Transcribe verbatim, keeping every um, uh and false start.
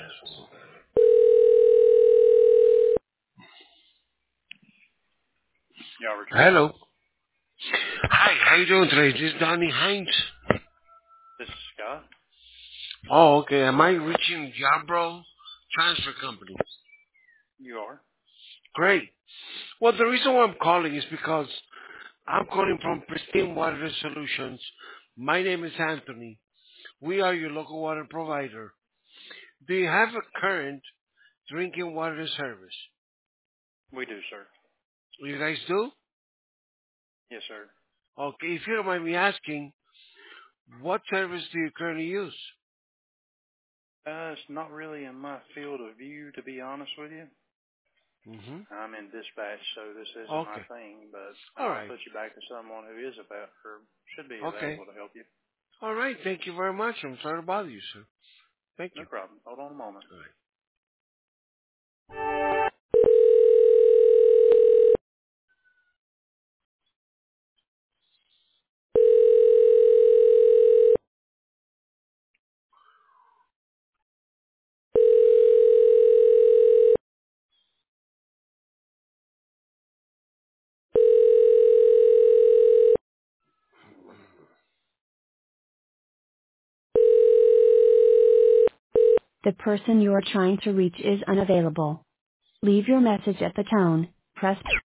Yeah, Richard. Hello. Hi, how you doing today? This is Donnie Hines. This is Scott. Oh, okay. Am I reaching Jabro Transfer Company? You are? Great. Well, the reason why I'm calling is because I'm calling from Pristine Water Solutions. My name is Anthony. We are your local water provider. Do you have a current drinking water service? We do, sir. You guys do? Yes, sir. Okay, if you don't mind me asking, what service do you currently use? Uh, it's not really in my field of view, to be honest with you. Mm-hmm. I'm in dispatch, so this isn't my Okay. thing, but All I'll right. put you back to someone who is about or should be Okay. available to help you. All right. Thank you very much. I'm sorry to bother you, sir. Thank No you. problem. Hold on a moment. All right. The person you are trying to reach is unavailable. Leave your message at the tone. Press